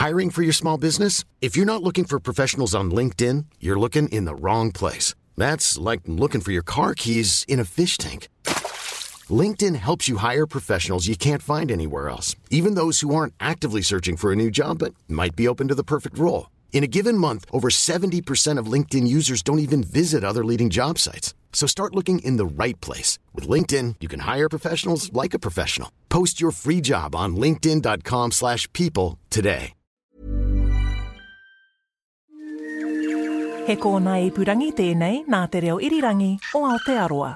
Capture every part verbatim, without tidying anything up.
Hiring for your small business? If you're not looking for professionals on LinkedIn, you're looking in the wrong place. That's like looking for your car keys in a fish tank. LinkedIn helps you hire professionals you can't find anywhere else, even those who aren't actively searching for a new job but might be open to the perfect role. In a given month, over seventy percent of LinkedIn users don't even visit other leading job sites. So start looking in the right place. With LinkedIn, you can hire professionals like a professional. Post your free job on linkedin.com slash people today. He kōna ipurangi tēnei nā te reo irirangi o Aotearoa.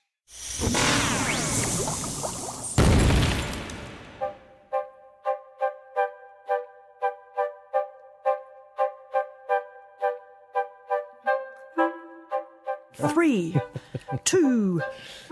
Three, two,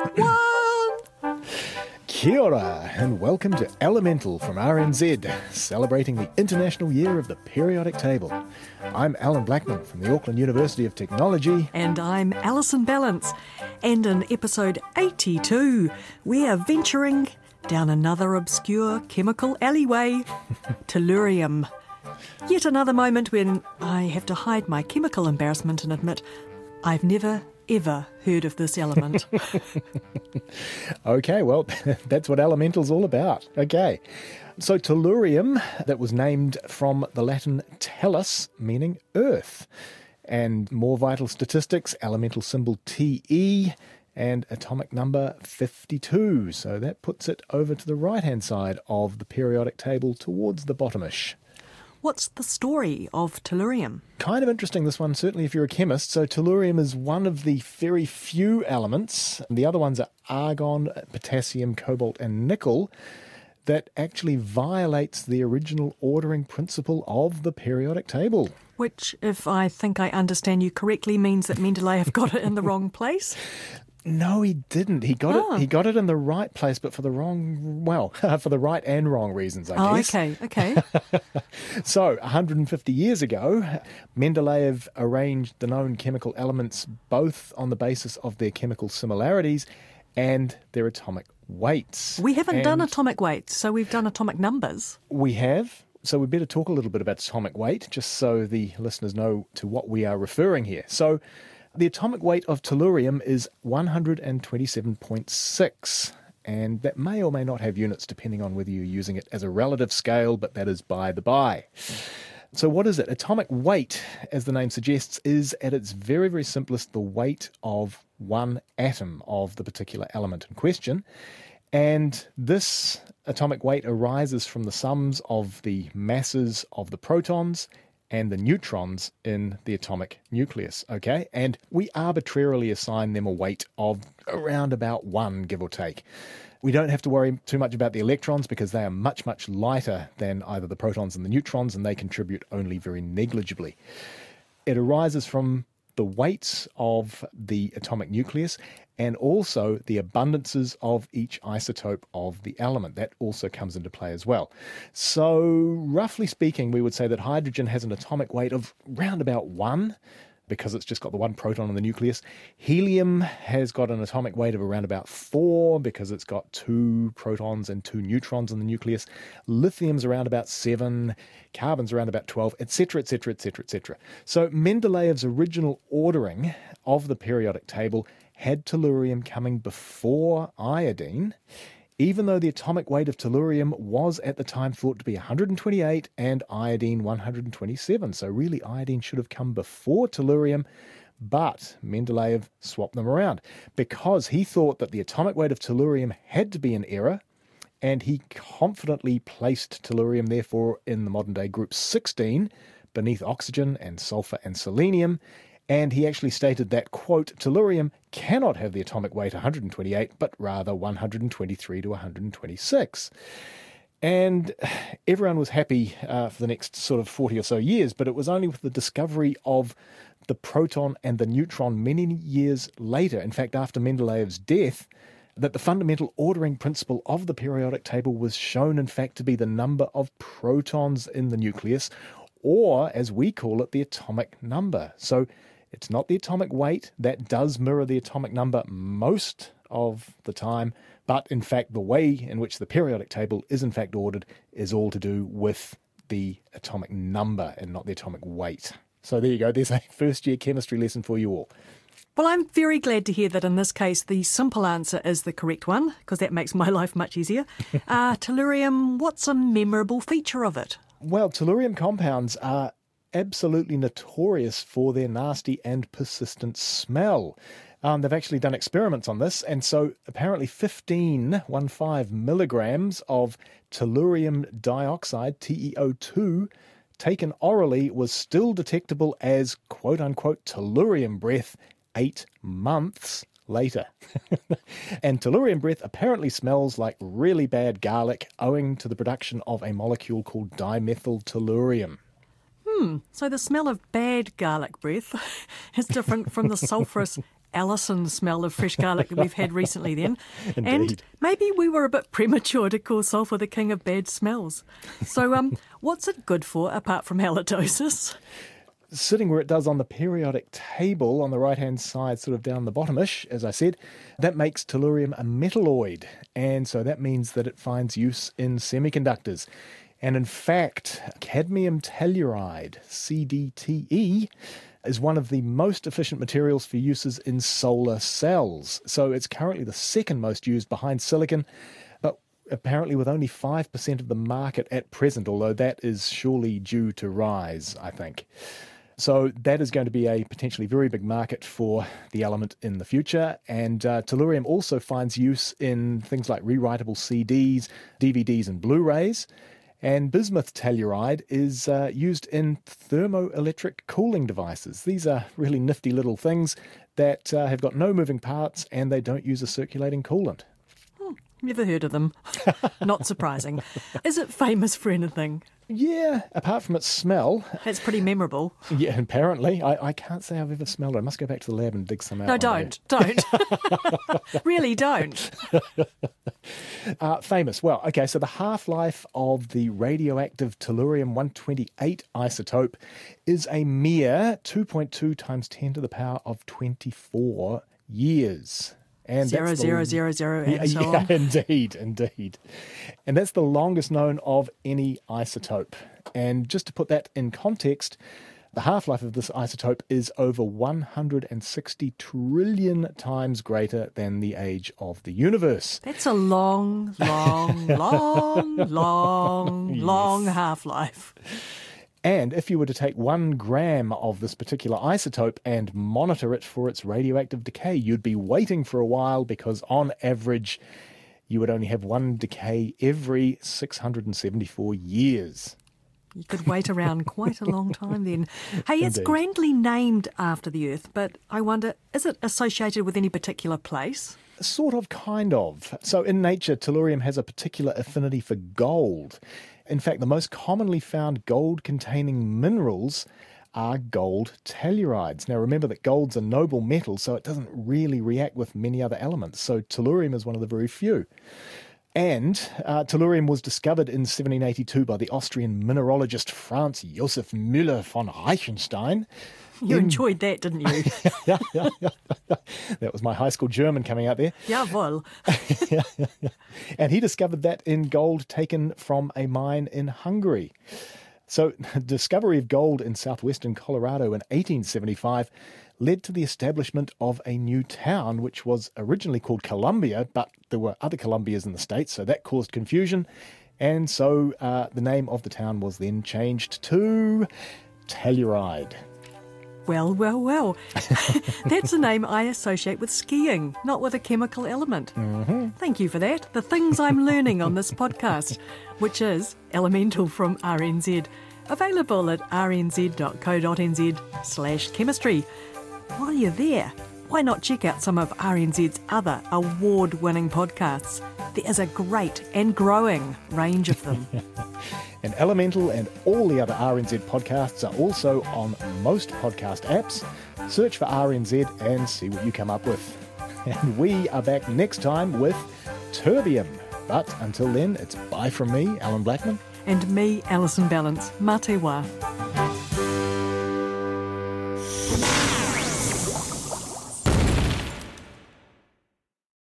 one. Kia ora, and welcome to Elemental from R N Z, celebrating the International Year of the Periodic Table. I'm Alan Blackman from the Auckland University of Technology. And I'm Alison Ballance. And in episode eighty-two, we are venturing down another obscure chemical alleyway, tellurium. Yet another moment when I have to hide my chemical embarrassment and admit I've never, ever heard of this element. Okay, well, that's what Elemental's all about. Okay. So tellurium, that was named from the Latin tellus, meaning earth. And more vital statistics, elemental symbol T E and atomic number fifty-two. So that puts it over to the right-hand side of the periodic table towards the bottomish. What's the story of tellurium? Kind of interesting, this one, certainly if you're a chemist. So tellurium is one of the very few elements, the other ones are argon, potassium, cobalt and nickel, that actually violates the original ordering principle of the periodic table. Which, if I think I understand you correctly, means that Mendeleev got it in the wrong place? No, he didn't. He got Oh. it. He got it in the right place, but for the wrong, well, for the right and wrong reasons, I Oh, guess. okay, okay. So, one hundred fifty years ago, Mendeleev arranged the known chemical elements both on the basis of their chemical similarities and their atomic weights. We haven't And done atomic weights, so we've done atomic numbers. We have. So we better talk a little bit about atomic weight, just so the listeners know to what we are referring here. So the atomic weight of tellurium is one hundred twenty-seven point six, and that may or may not have units depending on whether you're using it as a relative scale, but that is by the by. So what is it? Atomic weight, as the name suggests, is at its very, very simplest the weight of one atom of the particular element in question. And this atomic weight arises from the sums of the masses of the protons and the neutrons in the atomic nucleus, okay? And we arbitrarily assign them a weight of around about one, give or take. We don't have to worry too much about the electrons because they are much, much lighter than either the protons and the neutrons, and they contribute only very negligibly. It arises from the weights of the atomic nucleus and also the abundances of each isotope of the element. That also comes into play as well. So, roughly speaking, we would say that hydrogen has an atomic weight of round about one, because it's just got the one proton in the nucleus. Helium has got an atomic weight of around about four, because it's got two protons and two neutrons in the nucleus. Lithium's around about seven, carbon's around about twelve, et cetera, et cetera, et cetera, et cetera. So Mendeleev's original ordering of the periodic table had tellurium coming before iodine, even though the atomic weight of tellurium was at the time thought to be one hundred twenty-eight and iodine one hundred twenty-seven. So really iodine should have come before tellurium, but Mendeleev swapped them around because he thought that the atomic weight of tellurium had to be in error, and he confidently placed tellurium therefore in the modern day group sixteen beneath oxygen and sulfur and selenium. And he actually stated that, quote, tellurium cannot have the atomic weight one hundred twenty-eight, but rather one hundred twenty-three to one hundred twenty-six. And everyone was happy uh, for the next sort of forty or so years, but it was only with the discovery of the proton and the neutron many years later, in fact, after Mendeleev's death, that the fundamental ordering principle of the periodic table was shown, in fact, to be the number of protons in the nucleus, or, as we call it, the atomic number. So it's not the atomic weight. That does mirror the atomic number most of the time, but in fact the way in which the periodic table is in fact ordered is all to do with the atomic number and not the atomic weight. So there you go. There's a first year chemistry lesson for you all. Well, I'm very glad to hear that in this case the simple answer is the correct one, because that makes my life much easier. Uh, tellurium, what's a memorable feature of it? Well, tellurium compounds are absolutely notorious for their nasty and persistent smell. Um, they've actually done experiments on this, and so apparently fifteen, one five milligrams of tellurium dioxide, T E O two, taken orally was still detectable as quote-unquote tellurium breath eight months later. And tellurium breath apparently smells like really bad garlic owing to the production of a molecule called dimethyltellurium. Hmm, so the smell of bad garlic breath is different from the sulphurous Alison smell of fresh garlic that we've had recently then. Indeed. And maybe we were a bit premature to call sulphur the king of bad smells. So um, what's it good for apart from halitosis? Sitting where it does on the periodic table on the right-hand side, sort of down the bottom-ish, as I said, that makes tellurium a metalloid. And so that means that it finds use in semiconductors. And in fact, cadmium telluride, C D T E, is one of the most efficient materials for uses in solar cells. So it's currently the second most used behind silicon, but apparently with only five percent of the market at present, although that is surely due to rise, I think. So that is going to be a potentially very big market for the element in the future. And uh, tellurium also finds use in things like rewritable C Ds, D V Ds and Blu-rays. And bismuth telluride is uh, used in thermoelectric cooling devices. These are really nifty little things that uh, have got no moving parts and they don't use a circulating coolant. Hmm, never heard of them. Not surprising. Is it famous for anything? Yeah, apart from its smell. That's pretty memorable. Yeah, apparently. I, I can't say I've ever smelled it. I must go back to the lab and dig some out. No, don't. Don't. Really don't. Uh, famous. Well, okay, so the half-life of the radioactive tellurium one twenty-eight isotope is a mere two point two times ten to the power of twenty-four years. And zero, that's the, zero, zero, zero, and yeah, so yeah, on. indeed, indeed. And that's the longest known of any isotope. And just to put that in context, the half-life of this isotope is over one hundred sixty trillion times greater than the age of the universe. That's a long, long, long, long, Yes. long half-life. And if you were to take one gram of this particular isotope and monitor it for its radioactive decay, you'd be waiting for a while because on average you would only have one decay every six hundred seventy-four years. You could wait around quite a long time then. Hey, it's Indeed. grandly named after the Earth, but I wonder, is it associated with any particular place? Sort of, kind of. So in nature, tellurium has a particular affinity for gold. In fact, the most commonly found gold-containing minerals are gold tellurides. Now, remember that gold's a noble metal, so it doesn't really react with many other elements. So tellurium is one of the very few. And uh, tellurium was discovered in seventeen eighty-two by the Austrian mineralogist Franz Josef Müller von Reichenstein. You in- enjoyed that, didn't you? That was my high school German coming out there. Jawohl. And he discovered that in gold taken from a mine in Hungary. So the discovery of gold in southwestern Colorado in eighteen seventy-five led to the establishment of a new town, which was originally called Columbia, but there were other Columbias in the States, so that caused confusion. And so uh, the name of the town was then changed to Telluride. Well, well, well. That's a name I associate with skiing, not with a chemical element. Mm-hmm. Thank you for that. The things I'm learning on this podcast, which is Elemental from R N Z. Available at rnz.co.nz slash chemistry. While you're there, why not check out some of R N Z's other award-winning podcasts? There is a great and growing range of them. And Elemental and all the other R N Z podcasts are also on most podcast apps. Search for R N Z and see what you come up with. And we are back next time with Terbium. But until then, it's bye from me, Alan Blackman. And me, Alison Ballance. Mā te wā.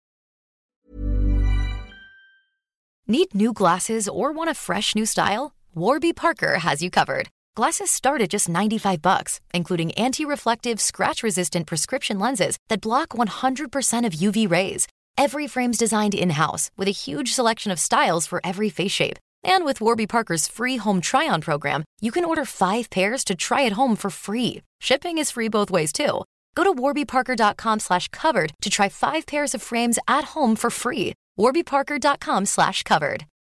Need new glasses or want a fresh new style? Warby Parker has you covered. Glasses start at just ninety-five bucks, including anti-reflective, scratch-resistant prescription lenses that block one hundred percent of U V rays. Every frame's designed in-house with a huge selection of styles for every face shape. And with Warby Parker's free home try-on program, you can order five pairs to try at home for free. Shipping is free both ways, too. Go to warbyparker.com slash covered to try five pairs of frames at home for free. warbyparker.com slash covered.